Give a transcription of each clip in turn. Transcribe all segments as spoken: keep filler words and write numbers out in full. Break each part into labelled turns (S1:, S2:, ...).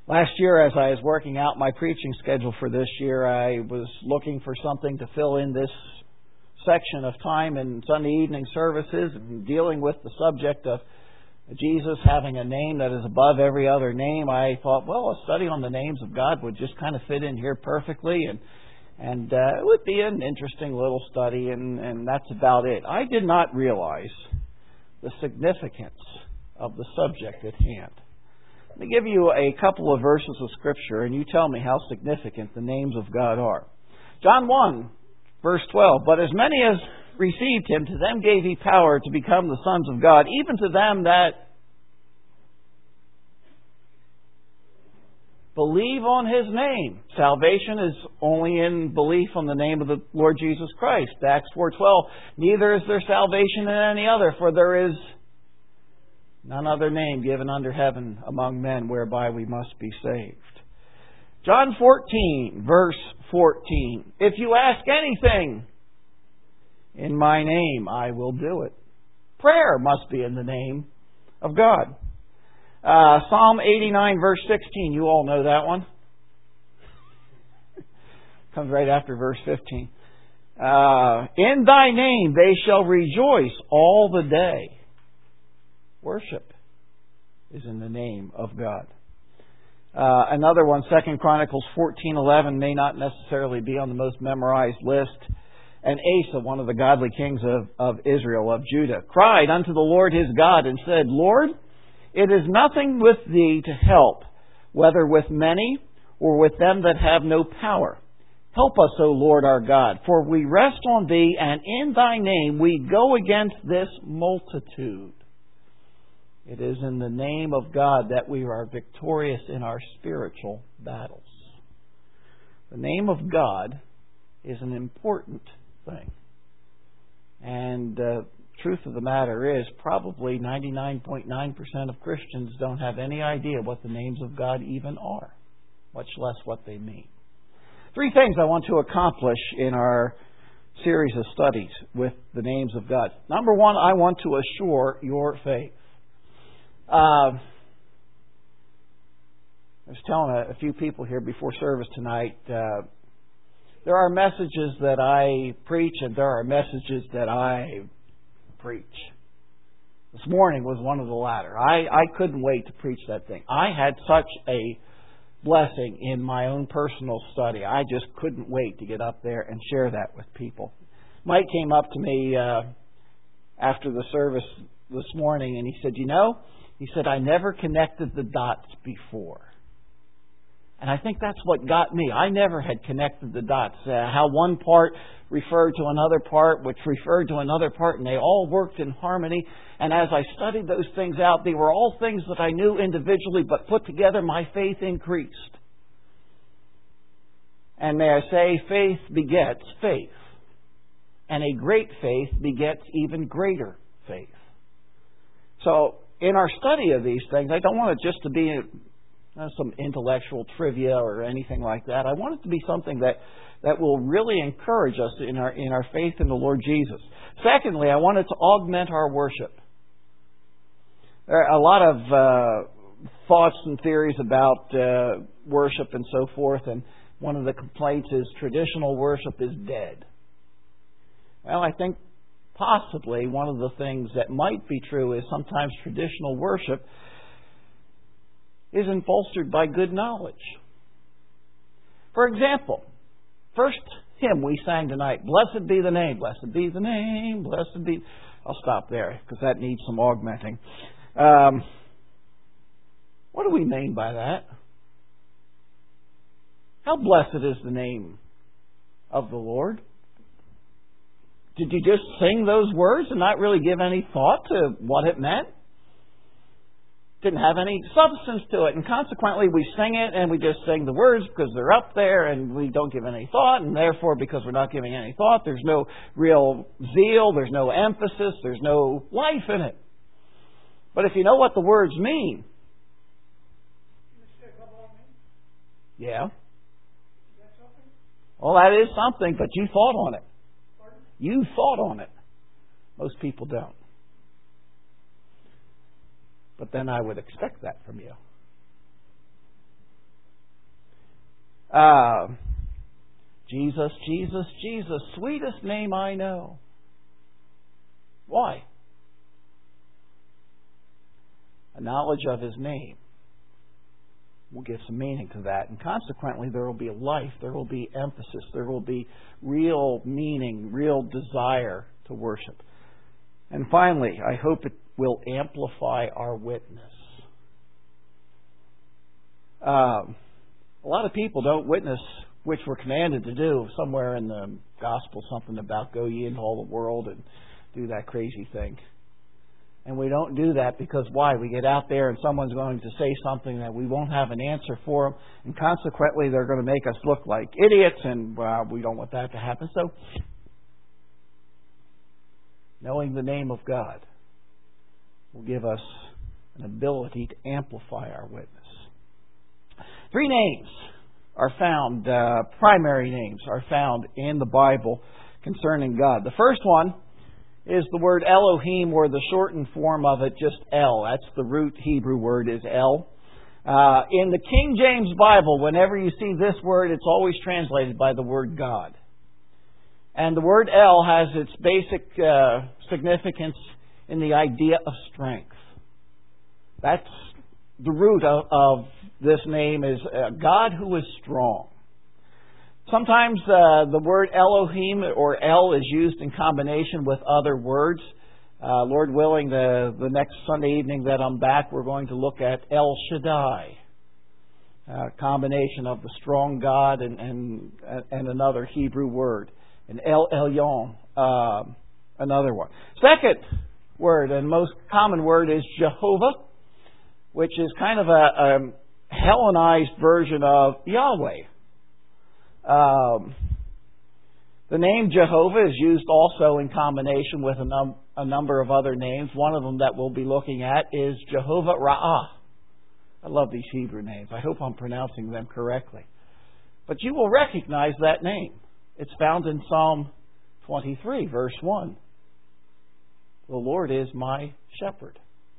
S1: Last year, as I was working out my preaching schedule for this year, I was looking for something to fill in this section of time in Sunday evening services and dealing with the subject of Jesus having a name that is above every other name. I thought, well, a study on the names of God would just kind of fit in here perfectly, and and uh, it would be an interesting little study, and, and that's about it. I did not realize the significance of the subject at hand. Let me give you a couple of verses of Scripture, and you tell me how significant the names of God are. John one, verse twelve, "But as many as received Him, to them gave He power to become the sons of God, even to them that believe on His name." Salvation is only in belief on the name of the Lord Jesus Christ. Acts four twelve, "Neither is there salvation in any other, for there is none other name given under heaven among men whereby we must be saved." John fourteen, verse fourteen, "If you ask anything in my name, I will do it." Prayer must be in the name of God. Uh, Psalm eighty-nine, verse sixteen, you all know that one. Comes right after verse fifteen. Uh, "In thy name they shall rejoice all the day." Worship is in the name of God. Uh, another one, Second Chronicles fourteen eleven, may not necessarily be on the most memorized list. "And Asa, one of the godly kings of, of Israel, of Judah, cried unto the Lord his God and said, Lord, it is nothing with thee to help, whether with many or with them that have no power. Help us, O Lord our God, for we rest on thee, and in thy name we go against this multitude." It is in the name of God that we are victorious in our spiritual battles. The name of God is an important thing. And the truth of the matter is, probably ninety-nine point nine percent of Christians don't have any idea what the names of God even are, much less what they mean. Three things I want to accomplish in our series of studies with the names of God. Number one, I want to assure your faith. Uh, I was telling a, a few people here before service tonight, uh, there are messages that I preach and there are messages that I preach. This morning was one of the latter. I, I couldn't wait to preach that thing. I had such a blessing in my own personal study. I just couldn't wait to get up there and share that with people. Mike came up to me uh, after the service this morning and he said, you know, he said, I never connected the dots before. And I think that's what got me. I never had connected the dots. Uh, how one part referred to another part, which referred to another part, and they all worked in harmony. And as I studied those things out, they were all things that I knew individually, but put together, my faith increased. And may I say, faith begets faith. And a great faith begets even greater faith. So, in our study of these things, I don't want it just to be uh, some intellectual trivia or anything like that. I want it to be something that, that will really encourage us in our in our faith in the Lord Jesus. Secondly, I want it to augment our worship. There are a lot of uh, thoughts and theories about uh, worship and so forth, and one of the complaints is traditional worship is dead. Well, I think possibly one of the things that might be true is sometimes traditional worship isn't bolstered by good knowledge. For example, first hymn we sang tonight, Blessed be the name, blessed be the name, blessed be... I'll stop there because that needs some augmenting. Um, what do we mean by that? How blessed is the name of the Lord? Did you just sing those words and not really give any thought to what it meant? Didn't have any substance to it. And consequently, we sing it and we just sing the words because they're up there and we don't give any thought. And therefore, because we're not giving any thought, there's no real zeal, there's no emphasis, there's no life in it. But if you know what the words mean... Yeah. Well, that is something, but you thought on it. You thought on it. Most people don't. But then I would expect that from you. Uh, Jesus, Jesus, Jesus, sweetest name I know. Why? A knowledge of His name will give some meaning to that. And consequently, there will be life, there will be emphasis, there will be real meaning, real desire to worship. And finally, I hope it will amplify our witness. Um, a lot of people don't witness, which we're commanded to do. Somewhere in the gospel, something about go ye into all the world and do that crazy thing. And we don't do that because why? We get out there and someone's going to say something that we won't have an answer for them, and consequently they're going to make us look like idiots, and well, we don't want that to happen. So, knowing the name of God will give us an ability to amplify our witness. Three names are found, uh, primary names are found in the Bible concerning God. The first one is the word Elohim, or the shortened form of it, just El. That's the root Hebrew word, is El. Uh, in the King James Bible, whenever you see this word, it's always translated by the word God. And the word El has its basic uh, significance in the idea of strength. That's the root of, of this name, is uh, God who is strong. Sometimes uh, the word Elohim or El is used in combination with other words. Uh, Lord willing, the, the next Sunday evening that I'm back, we're going to look at El Shaddai, a combination of the strong God and, and, and another Hebrew word. And El Elyon, uh, another one. Second word, and most common word, is Jehovah, which is kind of a, a Hellenized version of Yahweh. Um, the name Jehovah is used also in combination with a, num- a number of other names. One of them that we'll be looking at is Jehovah Ra'ah. I love these Hebrew names. I hope I'm pronouncing them correctly. But you will recognize that name. It's found in Psalm twenty-three, verse one. The Lord is my shepherd.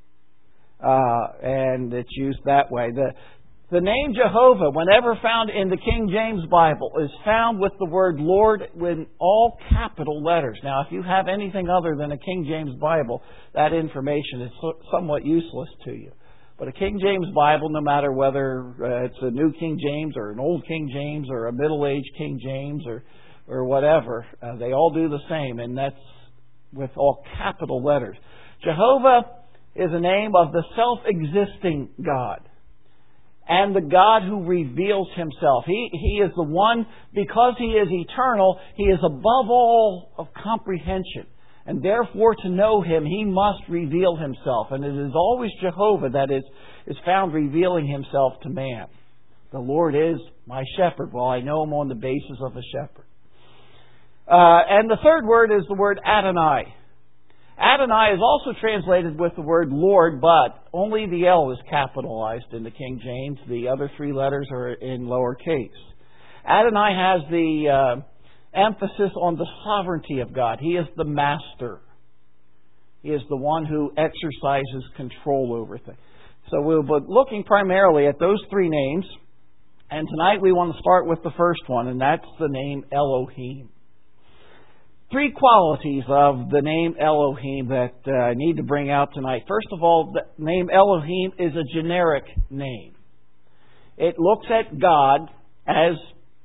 S1: Uh, and it's used that way. The The name Jehovah, whenever found in the King James Bible, is found with the word Lord with all capital letters. Now, if you have anything other than a King James Bible, that information is somewhat useless to you. But a King James Bible, no matter whether uh, it's a New King James or an Old King James or a Middle Age King James or, or whatever, uh, they all do the same, and that's with all capital letters. Jehovah is a name of the self-existing God, and the God who reveals Himself. He, he is the one, because He is eternal, He is above all of comprehension. And therefore, to know Him, He must reveal Himself. And it is always Jehovah that is, is found revealing Himself to man. The Lord is my shepherd. Well, I know Him on the basis of a shepherd. Uh, and the third word is the word Adonai. Adonai is also translated with the word Lord, but only the L is capitalized in the King James. The other three letters are in lowercase. Adonai has the uh, emphasis on the sovereignty of God. He is the master. He is the one who exercises control over things. So we'll be looking primarily at those three names. And tonight we want to start with the first one, and that's the name Elohim. Three qualities of the name Elohim that uh, I need to bring out tonight. First of all, the name Elohim is a generic name. It looks at God as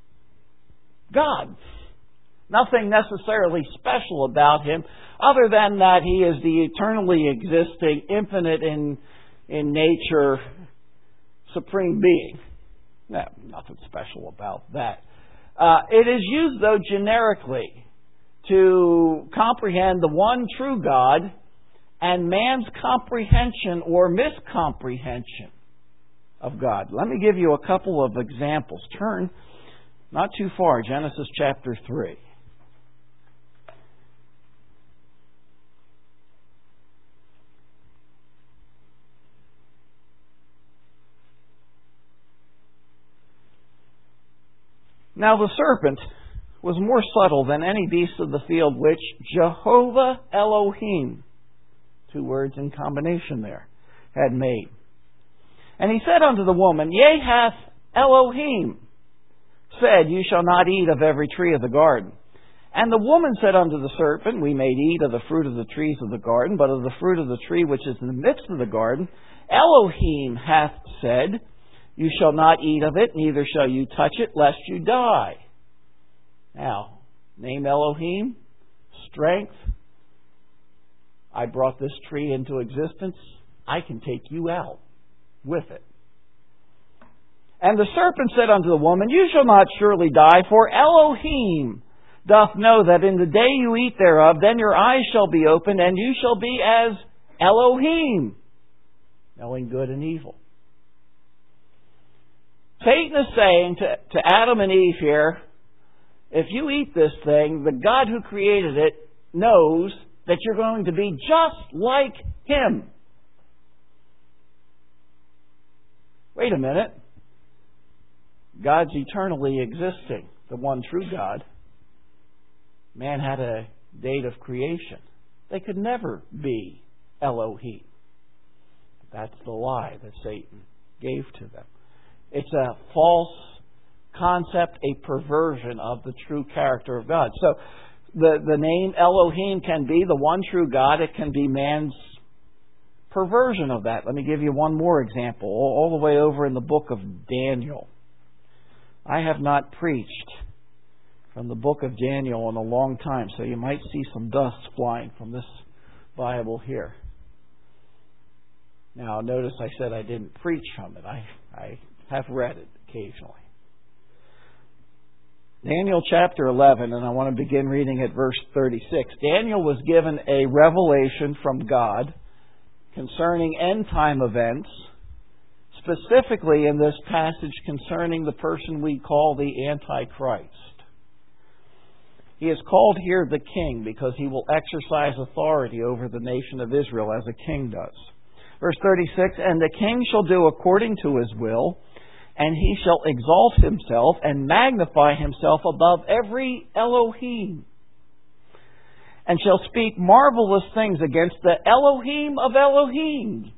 S1: God. Nothing necessarily special about Him, other than that He is the eternally existing, infinite in, in nature, supreme being. No, nothing special about that. Uh, it is used, though, generically to comprehend the one true God and man's comprehension or miscomprehension of God. Let me give you a couple of examples. Turn not too far, Genesis chapter three. Now the serpent was more subtle than any beast of the field which Jehovah Elohim, two words in combination there, had made. And he said unto the woman, Yea, hath Elohim said, You shall not eat of every tree of the garden. And the woman said unto the serpent, We may eat of the fruit of the trees of the garden, but of the fruit of the tree which is in the midst of the garden, Elohim hath said, You shall not eat of it, neither shall you touch it, lest you die. Now, name Elohim, strength. I brought this tree into existence. I can take you out with it. And the serpent said unto the woman, You shall not surely die, for Elohim doth know that in the day you eat thereof, then your eyes shall be opened, and you shall be as Elohim, knowing good and evil. Satan is saying to, to Adam and Eve here, if you eat this thing, the God who created it knows that you're going to be just like Him. Wait a minute. God's eternally existing, the one true God. Man had a date of creation. They could never be Elohim. That's the lie that Satan gave to them. It's a false concept, a perversion of the true character of God. So the, the name Elohim can be the one true God. It can be man's perversion of that. Let me give you one more example, all, all the way over in the book of Daniel. I have not preached from the book of Daniel in a long time, so you might see some dust flying from this Bible here. Now, notice I said I didn't preach from it. I, I have read it occasionally. Daniel chapter eleven, and I want to begin reading at verse thirty-six. Daniel was given a revelation from God concerning end-time events, specifically in this passage concerning the person we call the Antichrist. He is called here the king because he will exercise authority over the nation of Israel as a king does. Verse thirty-six, And the king shall do according to his will, and he shall exalt himself and magnify himself above every Elohim, and shall speak marvelous things against the Elohim of Elohim,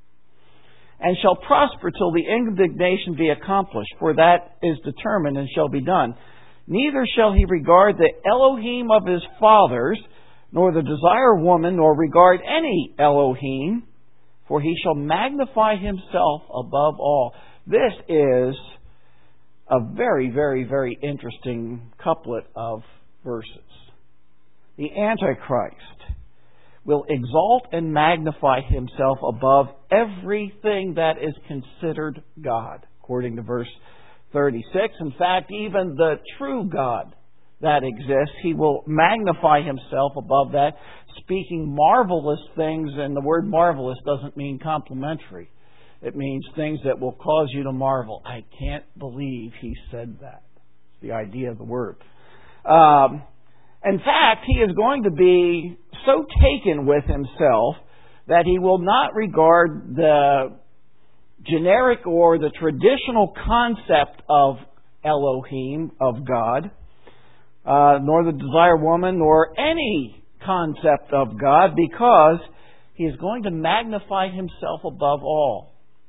S1: and shall prosper till the indignation be accomplished, for that is determined and shall be done. Neither shall he regard the Elohim of his fathers, nor the desire woman, nor regard any Elohim, for he shall magnify himself above all. This is a very, very, very interesting couplet of verses. The Antichrist will exalt and magnify himself above everything that is considered God, according to verse thirty-six. In fact, even the true God that exists, he will magnify himself above that, speaking marvelous things, and the word marvelous doesn't mean complimentary. It means things that will cause you to marvel. I can't believe he said that. It's the idea of the word. Um, in fact, he is going to be so taken with himself that he will not regard the generic or the traditional concept of Elohim, of God, uh, nor the desire woman, nor any concept of God, because he is going to magnify himself above all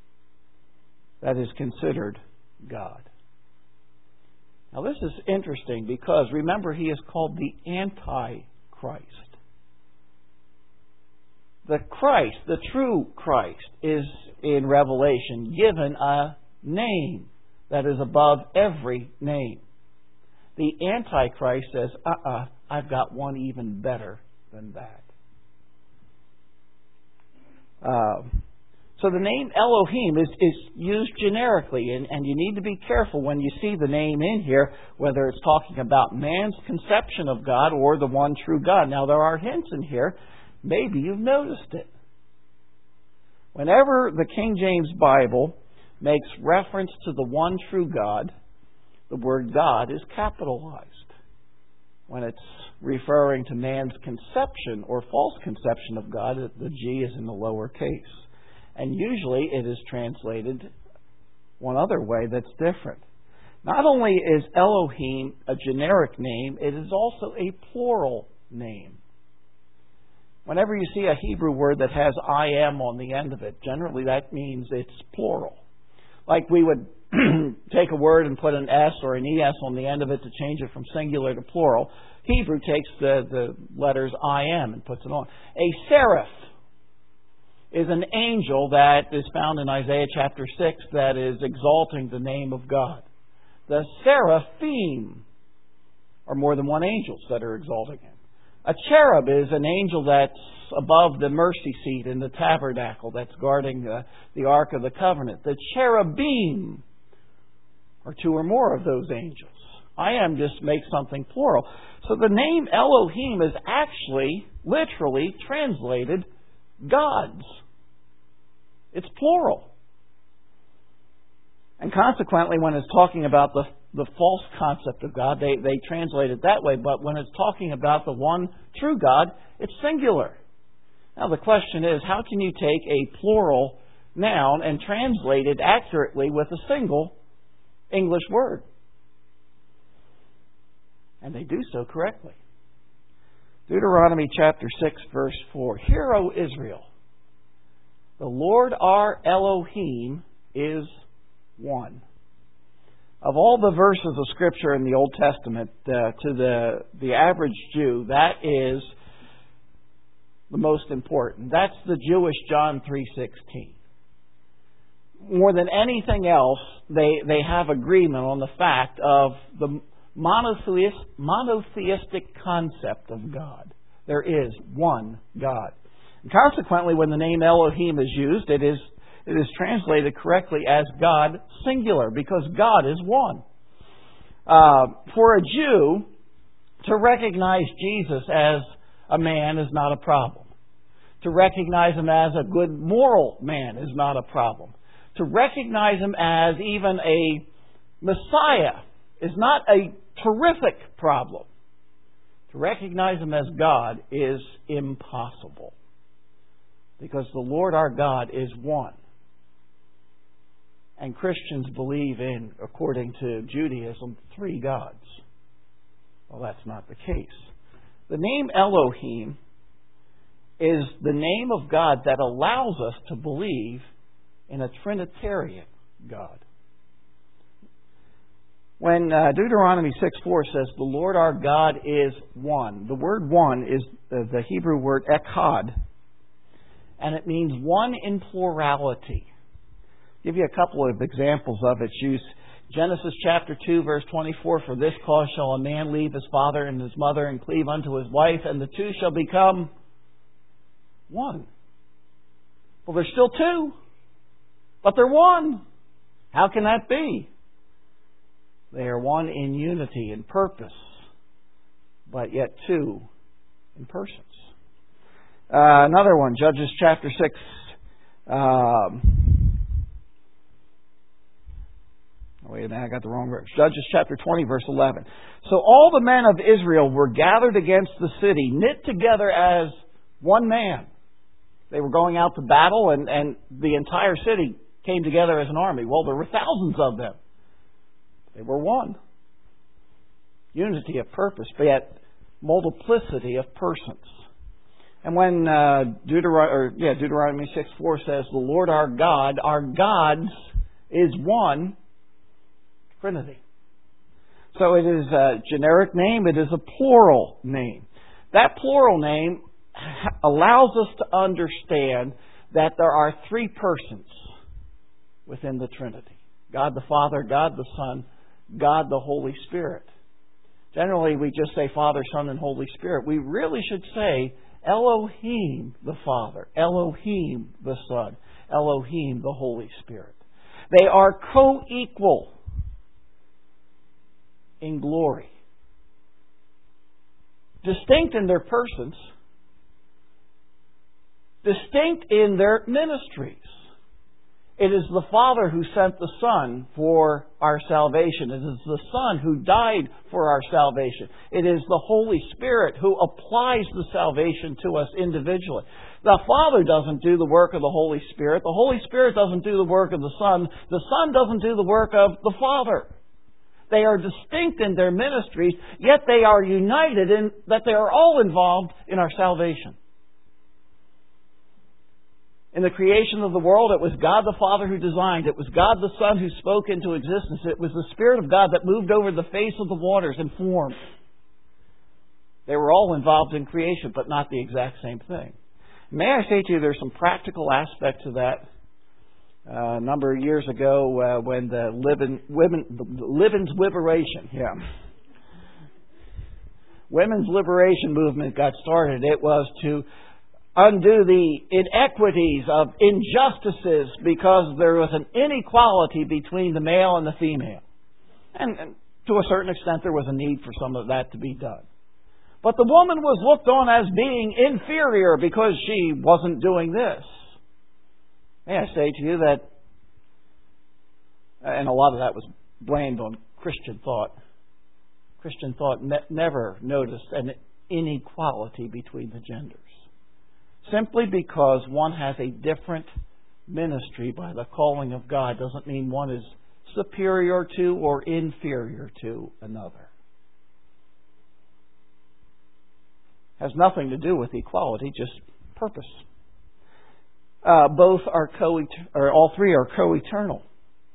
S1: that is considered God. Now this is interesting because, remember, he is called the Antichrist. The Christ, the true Christ, is in Revelation given a name that is above every name. The Antichrist says, uh-uh, I've got one even better than that. Uh, so the name Elohim is, is used generically, and, and you need to be careful when you see the name in here, whether it's talking about man's conception of God or the one true God. Now, there are hints in here. Maybe you've noticed it. Whenever the King James Bible makes reference to the one true God, the word God is capitalized. When it's referring to man's conception or false conception of God, the G is in the lower case. And usually it is translated one other way that's different. Not only is Elohim a generic name, it is also a plural name. Whenever you see a Hebrew word that has I am on the end of it, generally that means it's plural. Like we would take a word and put an S or an E S on the end of it to change it from singular to plural. Hebrew takes the, the letters I am and puts it on. A seraph is an angel that is found in Isaiah chapter six that is exalting the name of God. The seraphim are more than one angels that are exalting Him. A cherub is an angel that's above the mercy seat in the tabernacle that's guarding the, the Ark of the Covenant. The cherubim are two or more of those angels. I am just makes something plural. So the name Elohim is actually, literally translated, gods. It's plural. And consequently, when it's talking about the, the false concept of God, they, they translate it that way. But when it's talking about the one true God, it's singular. Now the question is, how can you take a plural noun and translate it accurately with a single English word? And they do so correctly. Deuteronomy chapter six, verse four. Hear, O Israel, the Lord our Elohim is one. Of all the verses of Scripture in the Old Testament, uh, to the, the average Jew, that is the most important. That's the Jewish John three sixteen. More than anything else, they, they have agreement on the fact of the monotheist, monotheistic concept of God. There is one God. And consequently, when the name Elohim is used, it is it is translated correctly as God singular, because God is one. Uh, for a Jew, to recognize Jesus as a man is not a problem. To recognize Him as a good moral man is not a problem. To recognize Him as even a Messiah is not a terrific problem. To recognize Him as God is impossible. Because the Lord our God is one. And Christians believe in, according to Judaism, three gods. Well, that's not the case. The name Elohim is the name of God that allows us to believe in a Trinitarian God. When uh, Deuteronomy six four says, the Lord our God is one, the word one is uh, the Hebrew word echad, and it means one in plurality. I'll give you a couple of examples of its use. Genesis chapter two, verse twenty-four, for this cause shall a man leave his father and his mother and cleave unto his wife, and the two shall become one. Well, there's still two, but they're one. How can that be? They are one in unity and purpose, but yet two in persons. Uh, another one, Judges chapter six. Um, wait a minute, I got the wrong verse. Judges chapter twenty, verse eleven. So all the men of Israel were gathered against the city, knit together as one man. They were going out to battle, and, and the entire city came together as an army. Well, there were thousands of them. They were one. Unity of purpose, but yet multiplicity of persons. And when uh, Deuteron- or, yeah, Deuteronomy six four says, the Lord our God, our gods is one Trinity. So it is a generic name, it is a plural name. That plural name allows us to understand that there are three persons within the Trinity. God the Father, God the Son, God the Holy Spirit. Generally, we just say Father, Son, and Holy Spirit. We really should say Elohim the Father, Elohim the Son, Elohim the Holy Spirit. They are co-equal in glory. Distinct in their persons, distinct in their ministries. It is the Father who sent the Son for our salvation. It is the Son who died for our salvation. It is the Holy Spirit who applies the salvation to us individually. The Father doesn't do the work of the Holy Spirit. The Holy Spirit doesn't do the work of the Son. The Son doesn't do the work of the Father. They are distinct in their ministries, yet they are united in that they are all involved in our salvation. In the creation of the world, it was God the Father who designed. It was God the Son who spoke into existence. It was the Spirit of God that moved over the face of the waters and formed. They were all involved in creation, but not the exact same thing. May I say to you, there's some practical aspect to that. Uh, a number of years ago, uh, when the living, women, the Living's Liberation, yeah, Women's Liberation movement got started, it was to undo the inequities of injustices because there was an inequality between the male and the female. And, and to a certain extent there was a need for some of that to be done. But the woman was looked on as being inferior because she wasn't doing this. May I say to you that, and a lot of that was blamed on Christian thought. Christian thought ne- never noticed an inequality between the genders. Simply because one has a different ministry by the calling of God doesn't mean one is superior to or inferior to another. Has nothing to do with equality, just purpose. Uh, both are co or all three are co-eternal.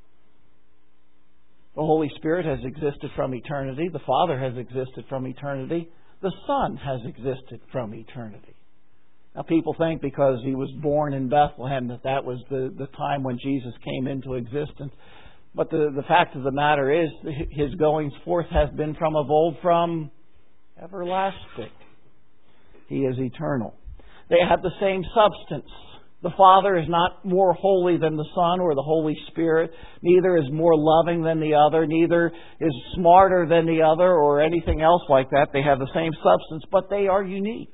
S1: The Holy Spirit has existed from eternity. The Father has existed from eternity. The Son has existed from eternity. Now, people think because He was born in Bethlehem that that was the, the time when Jesus came into existence. But the, the fact of the matter is, His goings forth has been from of old, from everlasting. He is eternal. They have the same substance. The Father is not more holy than the Son or the Holy Spirit. Neither is more loving than the other. Neither is smarter than the other or anything else like that. They have the same substance, but they are unique.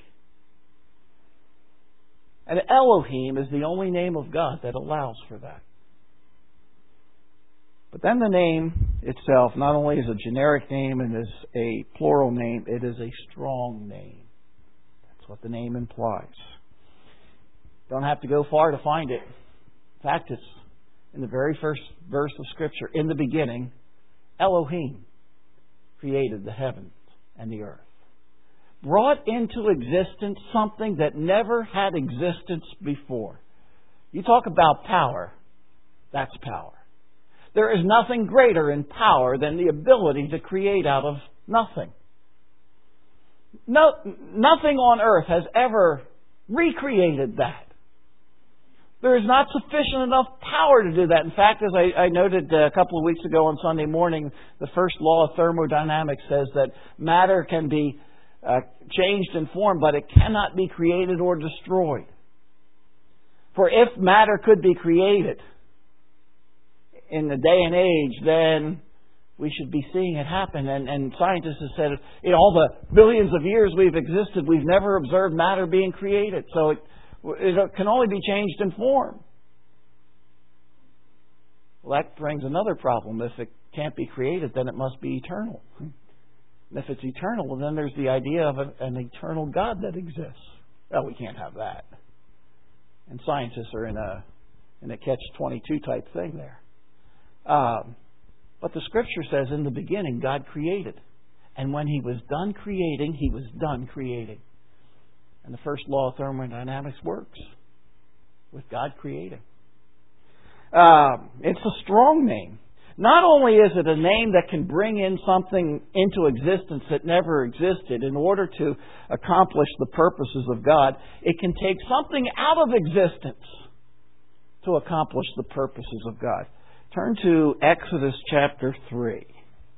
S1: And Elohim is the only name of God that allows for that. But then the name itself not only is a generic name and is a plural name, it is a strong name. That's what the name implies. Don't have to go far to find it. In fact, it's in the very first verse of Scripture. In the beginning, Elohim created the heavens and the earth. Brought into existence something that never had existence before. You talk about power. That's power. There is nothing greater in power than the ability to create out of nothing. No, nothing on earth has ever recreated that. There is not sufficient enough power to do that. In fact, as I, I noted a couple of weeks ago on Sunday morning, the first law of thermodynamics says that matter can be uh, changed in form, but it cannot be created or destroyed. For if matter could be created in the day and age, then we should be seeing it happen. And, and scientists have said, in all the billions of years we've existed, we've never observed matter being created. So it, it can only be changed in form. Well, that brings another problem. If it can't be created, then it must be eternal. And if it's eternal, well, then there's the idea of a, an eternal God that exists. Well, we can't have that. And scientists are in a in a catch twenty-two type thing there. Um, but the Scripture says, in the beginning, God created. And when He was done creating, He was done creating. And the first law of thermodynamics works with God creating. Um, it's a strong name. Not only is it a name that can bring in something into existence that never existed in order to accomplish the purposes of God, it can take something out of existence to accomplish the purposes of God. Turn to Exodus chapter three.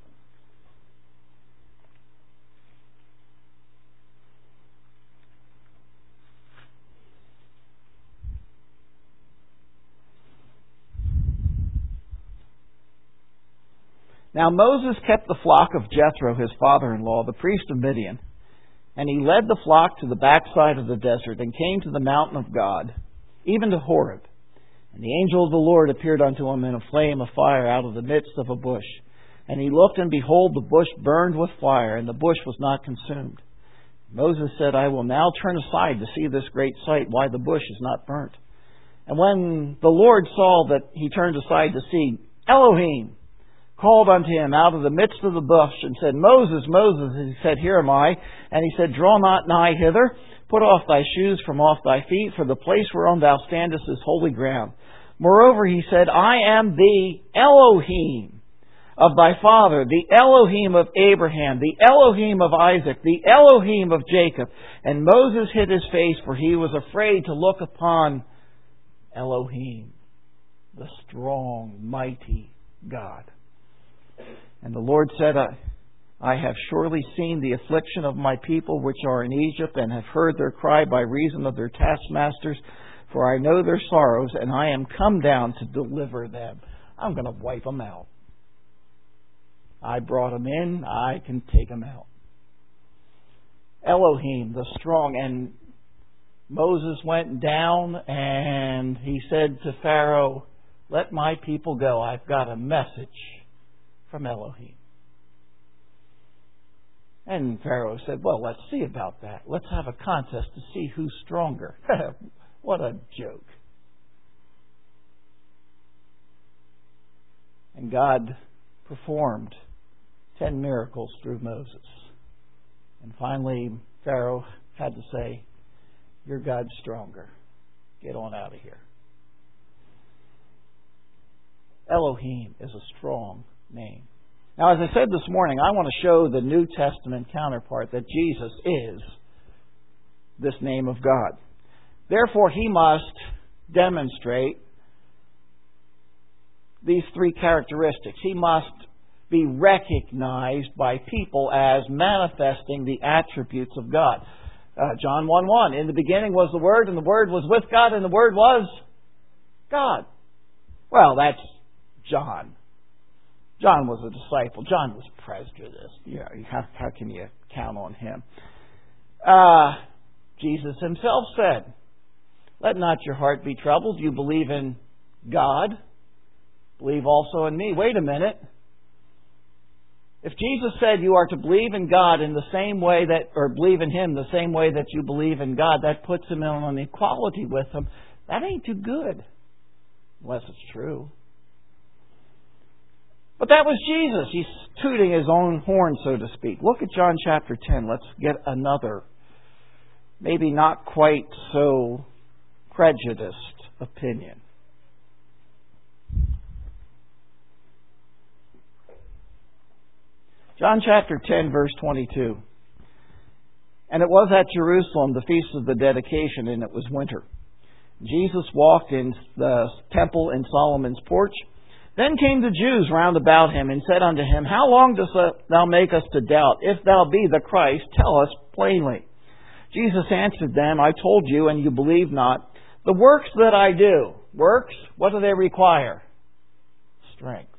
S1: Now Moses kept the flock of Jethro, his father-in-law, the priest of Midian, and he led the flock to the backside of the desert and came to the mountain of God, even to Horeb. And the angel of the Lord appeared unto him in a flame of fire out of the midst of a bush. And he looked, and behold, the bush burned with fire, and the bush was not consumed. Moses said, I will now turn aside to see this great sight, why the bush is not burnt. And when the Lord saw that he turned aside to see, Elohim called unto him out of the midst of the bush and said, Moses, Moses. And he said, Here am I. And he said, Draw not nigh hither, Put off thy shoes from off thy feet, for the place whereon thou standest is holy ground. Moreover, he said, I am the Elohim of thy father, the Elohim of Abraham, the Elohim of Isaac, the Elohim of Jacob. And Moses hid his face, for he was afraid to look upon Elohim, the strong, mighty God. And the Lord said, I have surely seen the affliction of my people which are in Egypt, and have heard their cry by reason of their taskmasters, for I know their sorrows, and I am come down to deliver them. I'm going to wipe them out. I brought them in, I can take them out. Elohim, the strong. And Moses went down and he said to Pharaoh, let my people go. I've got a message from Elohim. And Pharaoh said, well, let's see about that. Let's have a contest to see who's stronger. What a joke. And God performed ten miracles through Moses. And finally, Pharaoh had to say, your God's stronger. Get on out of here. Elohim is a strong name. Now, as I said this morning, I want to show the New Testament counterpart that Jesus is this name of God. Therefore, he must demonstrate these three characteristics. He must be recognized by people as manifesting the attributes of God. Uh, John one one, in the beginning was the Word, and the Word was with God, and the Word was God. Well, that's John. John was a disciple. John was prejudiced. You know, how, how can you count on him? Uh, Jesus himself said, let not your heart be troubled. You believe in God. Believe also in me. Wait a minute. If Jesus said you are to believe in God in the same way that, or believe in Him the same way that you believe in God, that puts Him on equality with Him. That ain't too good. Unless it's true. But that was Jesus. He's tooting his own horn, so to speak. Look at John chapter ten. Let's get another, maybe not quite so prejudiced opinion. John chapter ten, verse twenty-two. And it was at Jerusalem, the feast of the dedication, and it was winter. Jesus walked in the temple in Solomon's porch. Then came the Jews round about him and said unto him, how long dost thou make us to doubt? If thou be the Christ, tell us plainly. Jesus answered them, I told you, and you believe not. The works that I do, works, what do they require? Strength.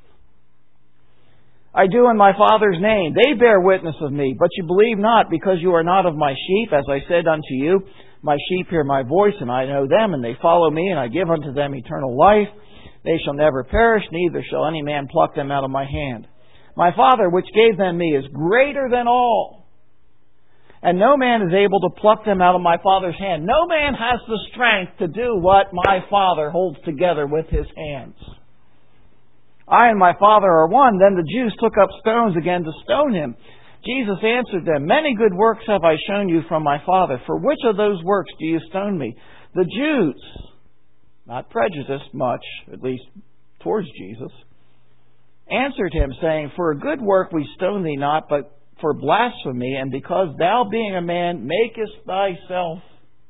S1: I do in my Father's name. They bear witness of me, but you believe not, because you are not of my sheep. As I said unto you, my sheep hear my voice, and I know them, and they follow me, and I give unto them eternal life. They shall never perish, neither shall any man pluck them out of my hand. My Father, which gave them me, is greater than all, and no man is able to pluck them out of my Father's hand. No man has the strength to do what my Father holds together with His hands. I and my Father are one. Then the Jews took up stones again to stone Him. Jesus answered them, many good works have I shown you from my Father. For which of those works do you stone me? The Jews, not prejudiced much, at least towards Jesus, answered Him, saying, for a good work we stone thee not, but for blasphemy, and because thou, being a man, makest thyself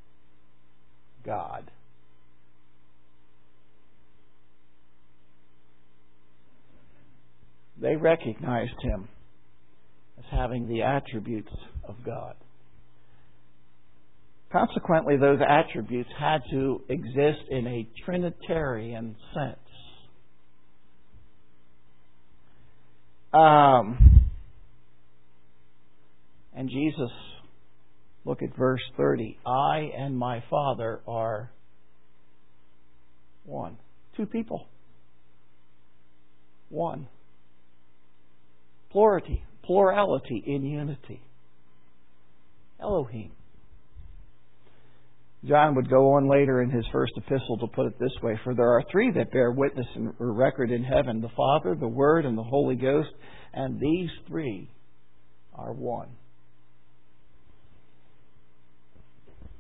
S1: God. They recognized Him as having the attributes of God. Consequently, those attributes had to exist in a Trinitarian sense. Um, and Jesus, look at verse thirty. I and my Father are one. Two people. One. Plurality, plurality in unity. Elohim. John would go on later in his first epistle to put it this way, for there are three that bear witness and record in heaven, the Father, the Word, and the Holy Ghost, and these three are one.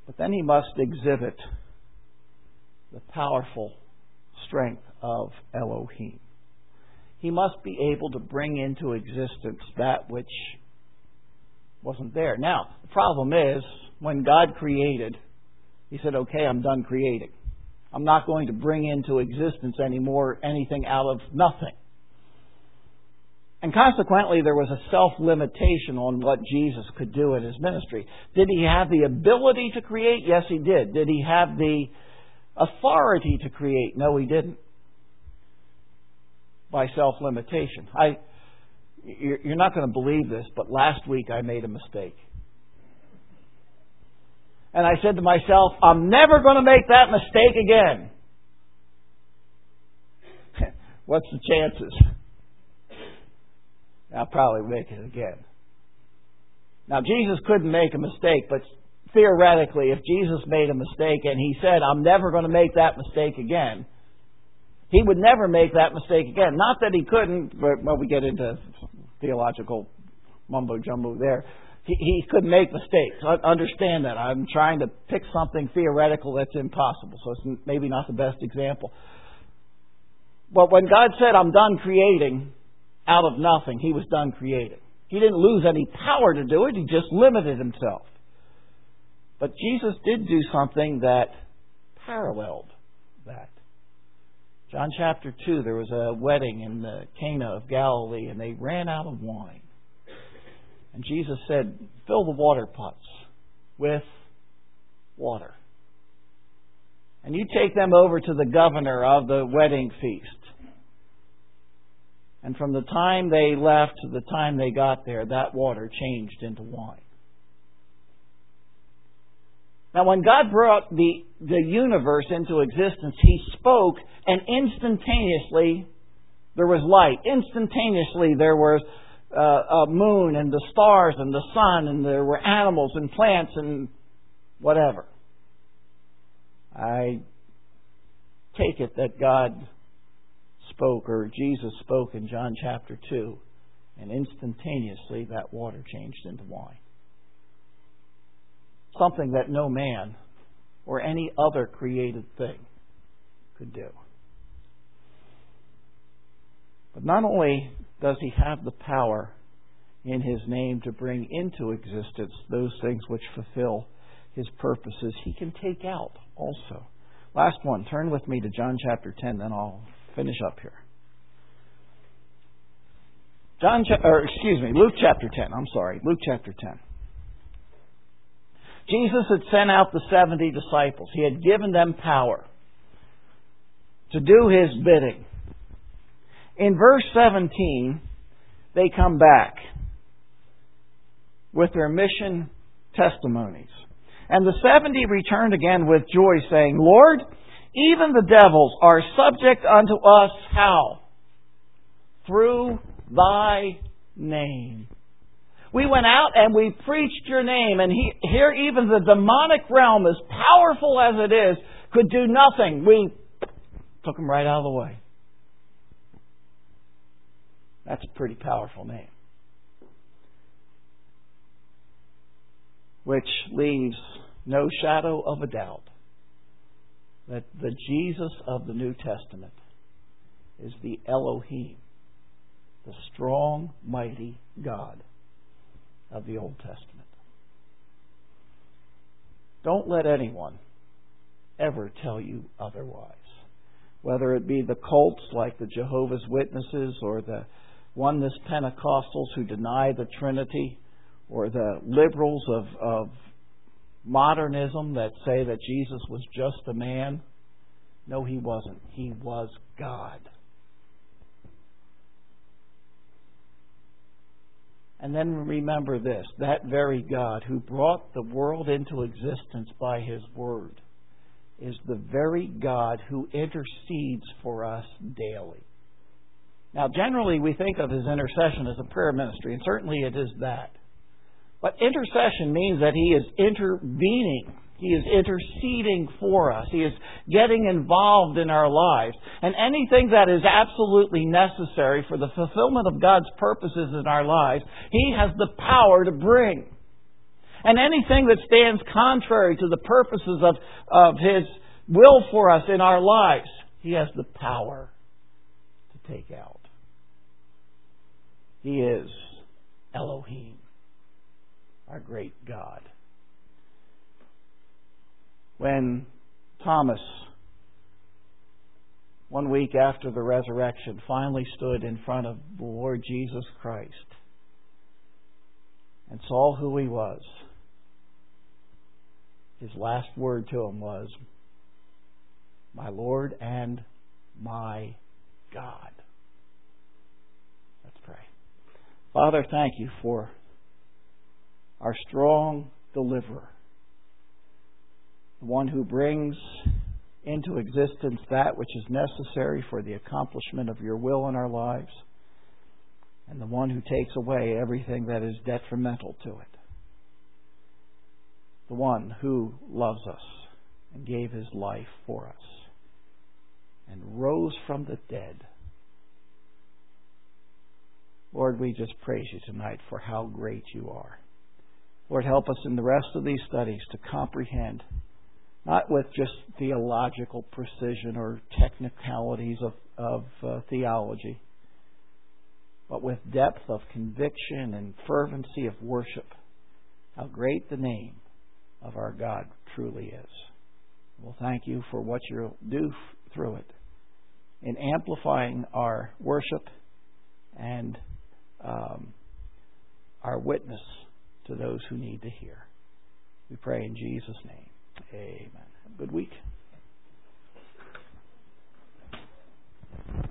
S1: But then He must exhibit the powerful strength of Elohim. He must be able to bring into existence that which wasn't there. Now, the problem is, when God created, He said, okay, I'm done creating. I'm not going to bring into existence anymore anything out of nothing. And consequently, there was a self-limitation on what Jesus could do in His ministry. Did He have the ability to create? Yes, He did. Did He have the authority to create? No, He didn't. By self-limitation. I, you're not going to believe this, but last week I made a mistake. And I said to myself, I'm never going to make that mistake again. What's the chances? I'll probably make it again. Now, Jesus couldn't make a mistake, but theoretically, if Jesus made a mistake and He said, I'm never going to make that mistake again, He would never make that mistake again. Not that He couldn't, but well, we get into theological mumbo-jumbo there. He, he could make mistakes. I understand that. I'm trying to pick something theoretical that's impossible, so it's maybe not the best example. But when God said, I'm done creating out of nothing, He was done creating. He didn't lose any power to do it. He just limited Himself. But Jesus did do something that paralleled that. John chapter two, there was a wedding in the Cana of Galilee, and they ran out of wine. And Jesus said, fill the water pots with water. And you take them over to the governor of the wedding feast. And from the time they left to the time they got there, that water changed into wine. Now, when God brought the, the universe into existence, He spoke, and instantaneously there was light. Instantaneously there was uh, a moon and the stars and the sun, and there were animals and plants and whatever. I take it that God spoke, or Jesus spoke in John chapter two, and instantaneously that water changed into wine. Something that no man or any other created thing could do. But not only does He have the power in His name to bring into existence those things which fulfill His purposes, He can take out also. Last one, turn with me to John chapter ten, then I'll finish up here. John, or excuse me, Luke chapter ten. I'm sorry, Luke chapter ten. Jesus had sent out the seventy disciples. He had given them power to do His bidding. In verse seventeen, they come back with their mission testimonies. And the seventy returned again with joy, saying, Lord, even the devils are subject unto us. How? Through Thy name. We went out and we preached Your name, and he, here even the demonic realm, as powerful as it is, could do nothing. We took them right out of the way. That's a pretty powerful name. Which leaves no shadow of a doubt that the Jesus of the New Testament is the Elohim, the strong, mighty God of the Old Testament. Don't let anyone ever tell you otherwise. Whether it be the cults like the Jehovah's Witnesses, or the Oneness Pentecostals who deny the Trinity, or the liberals of, of modernism that say that Jesus was just a man. No, He wasn't. He was God. And then remember this, that very God who brought the world into existence by His Word is the very God who intercedes for us daily. Now, generally we think of His intercession as a prayer ministry, and certainly it is that. But intercession means that He is intervening. He is interceding for us. He is getting involved in our lives. And anything that is absolutely necessary for the fulfillment of God's purposes in our lives, He has the power to bring. And anything that stands contrary to the purposes of, of His will for us in our lives, He has the power to take out. He is Elohim, our great God. When Thomas, one week after the resurrection, finally stood in front of the Lord Jesus Christ and saw who He was, his last word to Him was, "My Lord and my God." Let's pray. Father, thank You for our strong deliverer, the one who brings into existence that which is necessary for the accomplishment of Your will in our lives, and the one who takes away everything that is detrimental to it. The one who loves us and gave His life for us and rose from the dead. Lord, we just praise You tonight for how great You are. Lord, help us in the rest of these studies to comprehend, not with just theological precision or technicalities of, of uh, theology, but with depth of conviction and fervency of worship, how great the name of our God truly is. We'll thank You for what You'll do through it in amplifying our worship and um, our witness to those who need to hear. We pray in Jesus' name. Amen. Have a good week.